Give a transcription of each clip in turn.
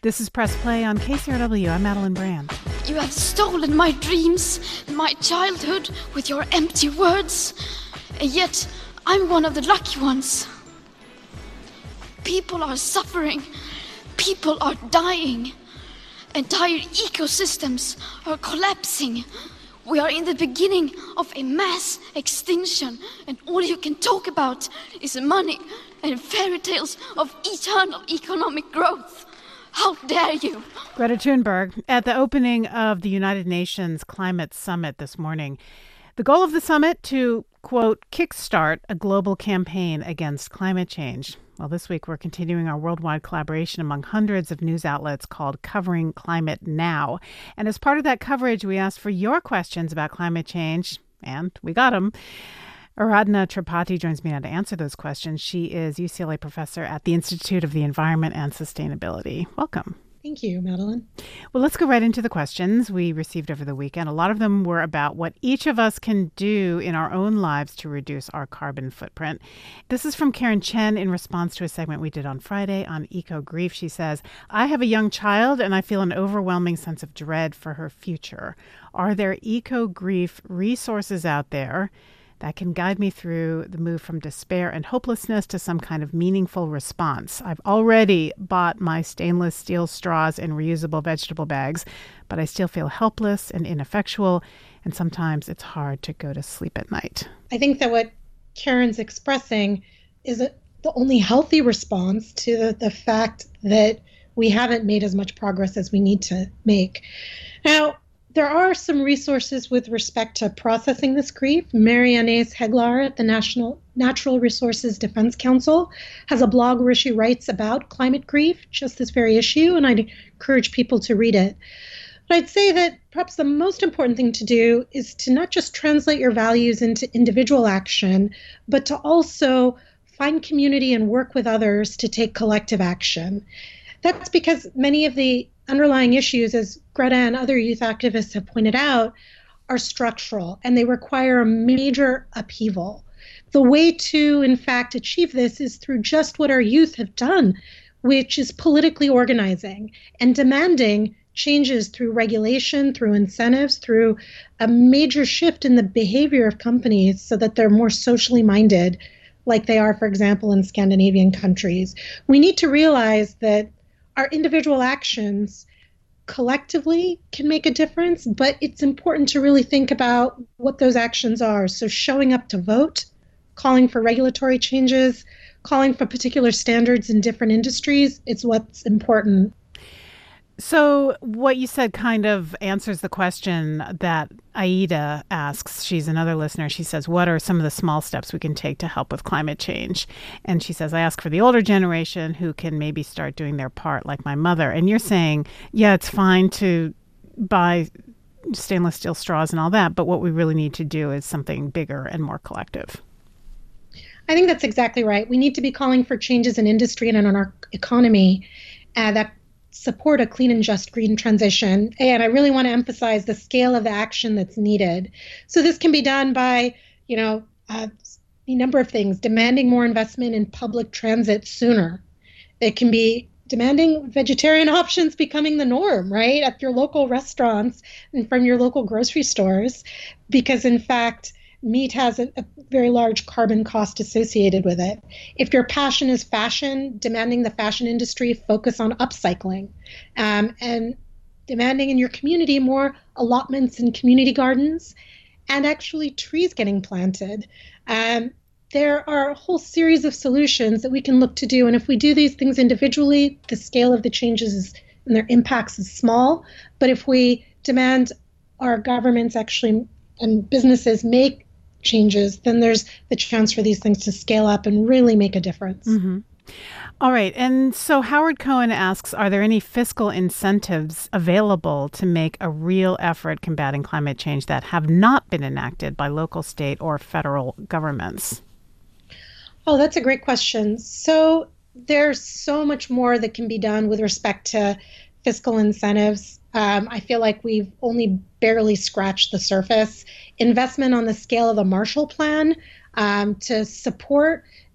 This is Press Play on KCRW. I'm Madeline Brand. You have stolen my dreams, my childhood, with your empty words. And yet, I'm one of the lucky ones. People are suffering. People are dying. Entire ecosystems are collapsing. We are in the beginning of a mass extinction, and all you can talk about is money and fairy tales of eternal economic growth. How dare you? Greta Thunberg at the opening of the United Nations Climate Summit this morning. The goal of the summit to, quote, kickstart a global campaign against climate change. Well, this week we're continuing our worldwide collaboration among hundreds of news outlets called Covering Climate Now. And as part of that coverage, we asked for your questions about climate change, and we got them. Aradhana Tripathi joins me now to answer those questions. She is UCLA professor at the Institute of the Environment and Sustainability. Welcome. Thank you, Madeline. Well, let's go right into the questions we received over the weekend. A lot of them were about what each of us can do in our own lives to reduce our carbon footprint. This is from Karen Chen in response to a segment we did on Friday on eco-grief. She says, I have a young child and I feel an overwhelming sense of dread for her future. Are there eco-grief resources out there that can guide me through the move from despair and hopelessness to some kind of meaningful response? I've already bought my stainless steel straws and reusable vegetable bags, but I still feel helpless and ineffectual, and sometimes it's hard to go to sleep at night. I think that what Karen's expressing is the only healthy response to the fact that we haven't made as much progress as we need to make. Now, there are some resources with respect to processing this grief. Marianne Heglar at the National Natural Resources Defense Council has a blog where she writes about climate grief, just this very issue, and I'd encourage people to read it. But I'd say that perhaps the most important thing to do is to not just translate your values into individual action, but to also find community and work with others to take collective action. That's because many of the underlying issues, as Greta and other youth activists have pointed out, are structural and they require a major upheaval. The way to, in fact, achieve this is through just what our youth have done, which is politically organizing and demanding changes through regulation, through incentives, through a major shift in the behavior of companies so that they're more socially minded, like they are, for example, in Scandinavian countries. We need to realize that our individual actions collectively can make a difference, but it's important to really think about what those actions are. So showing up to vote, calling for regulatory changes, calling for particular standards in different industries, it's what's important. So what you said kind of answers the question that Aida asks. She's another listener. She says, what are some of the small steps we can take to help with climate change? And she says, I ask for the older generation who can maybe start doing their part, like my mother. And you're saying, yeah, it's fine to buy stainless steel straws and all that, but what we really need to do is something bigger and more collective. I think that's exactly right. We need to be calling for changes in industry and in our economy that support a clean and just green transition. And I really want to emphasize the scale of the action that's needed. So this can be done by, a number of things, demanding more investment in public transit sooner. It can be demanding vegetarian options becoming the norm, right, at your local restaurants and from your local grocery stores, because in fact, meat has a very large carbon cost associated with it. If your passion is fashion, demanding the fashion industry focus on upcycling, and demanding in your community more allotments and community gardens, and actually trees getting planted. There are a whole series of solutions that we can look to do. And if we do these things individually, the scale of the changes and their impacts is small. But if we demand our governments actually and businesses make changes, then there's the chance for these things to scale up and really make a difference. Mm-hmm. All right. And so Howard Cohen asks, are there any fiscal incentives available to make a real effort combating climate change that have not been enacted by local, state, or federal governments? Oh, that's a great question. So there's so much more that can be done with respect to fiscal incentives. I feel like we've only barely scratched the surface. Investment on the scale of the Marshall Plan to support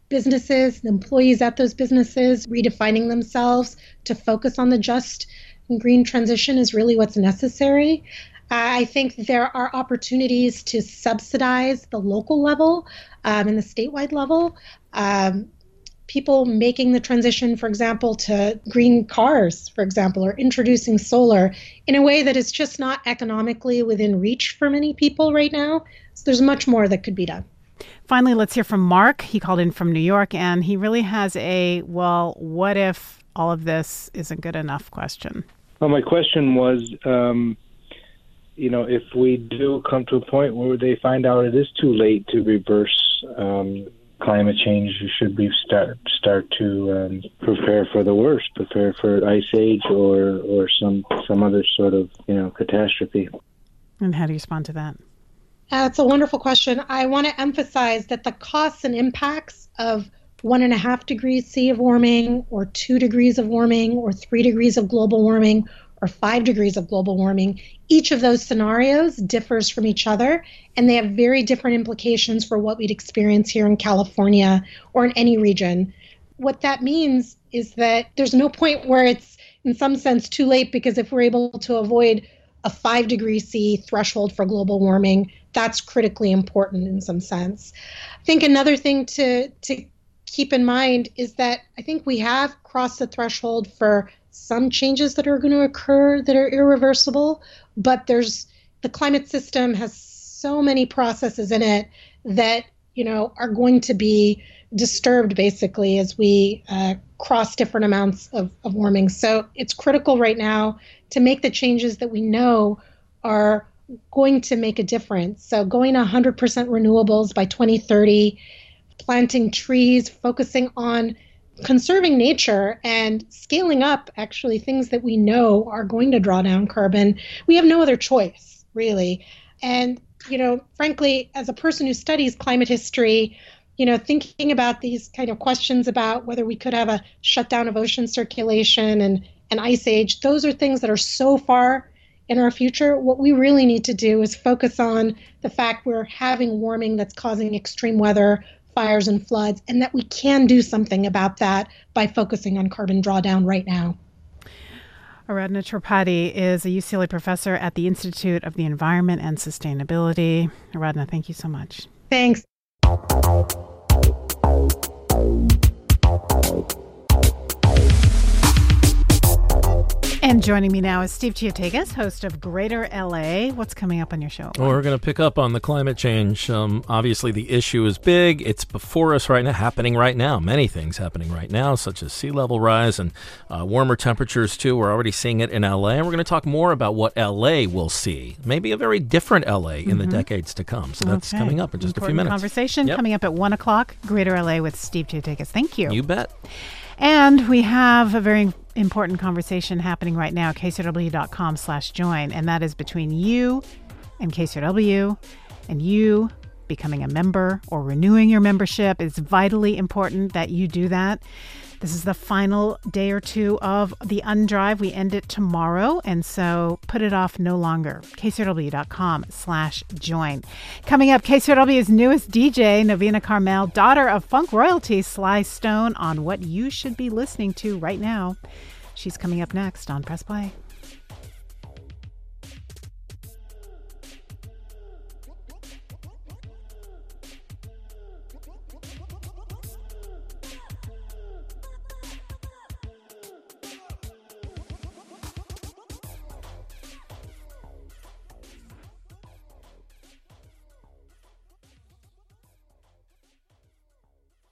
businesses, the employees at those businesses, redefining themselves to focus on the just and green transition is really what's necessary. I think there are opportunities to subsidize the local level and the statewide level. People making the transition, for example, to green cars, for example, or introducing solar in a way that is just not economically within reach for many people right now. So there's much more that could be done. Finally, let's hear from Mark. He called in from New York, and he really has a, well, what if all of this isn't good enough question. Well, my question was, if we do come to a point where they find out it is too late to reverse climate change, should we start to prepare for the worst, prepare for ice age or some other sort of catastrophe? And how do you respond to that? It's a wonderful question. I want to emphasize that the costs and impacts of 1.5 degrees C of warming, or 2 degrees of warming, or 3 degrees of global warming, or 5 degrees of global warming, each of those scenarios differs from each other, and they have very different implications for what we'd experience here in California or in any region. What that means is that there's no point where it's, in some sense, too late, because if we're able to avoid a 5 degree C threshold for global warming, that's critically important in some sense. I think another thing to keep in mind is that I think we have crossed the threshold for some changes that are going to occur that are irreversible, but the climate system has so many processes in it that are going to be disturbed basically as we cross different amounts of warming. So it's critical right now to make the changes that we know are going to make a difference. So going to 100% renewables by 2030, planting trees, focusing on conserving nature, and scaling up actually things that we know are going to draw down carbon. We have no other choice, really. And, frankly, as a person who studies climate history, thinking about these kind of questions about whether we could have a shutdown of ocean circulation and an ice age, those are things that are so far in our future. What we really need to do is focus on the fact we're having warming that's causing extreme weather, fires and floods, and that we can do something about that by focusing on carbon drawdown right now. Aradhana Tripathi is a UCLA professor at the Institute of the Environment and Sustainability. Aradhana, thank you so much. Thanks. And joining me now is Steve Chiotegas, host of Greater LA. What's coming up on your show? Well, we're going to pick up on the climate change. Obviously, the issue is big. It's before us right now, happening right now. Many things happening right now, such as sea level rise and warmer temperatures, too. We're already seeing it in LA. And we're going to talk more about what LA will see. Maybe a very different LA in the decades to come. So that's coming up in just a few minutes. Conversation coming up at 1 o'clock. Greater LA with Steve Chiotegas. Thank you. You bet. And we have a very important conversation happening right now, kcrw.com/join, and that is between you and KCRW, and you becoming a member or renewing your membership. It's vitally important that you do that. This is the final day or two of the Undrive. We end it tomorrow, and so put it off no longer. KCRW.com/join. Coming up, KCRW's newest DJ, Novena Carmel, daughter of funk royalty Sly Stone, on what you should be listening to right now. She's coming up next on Press Play.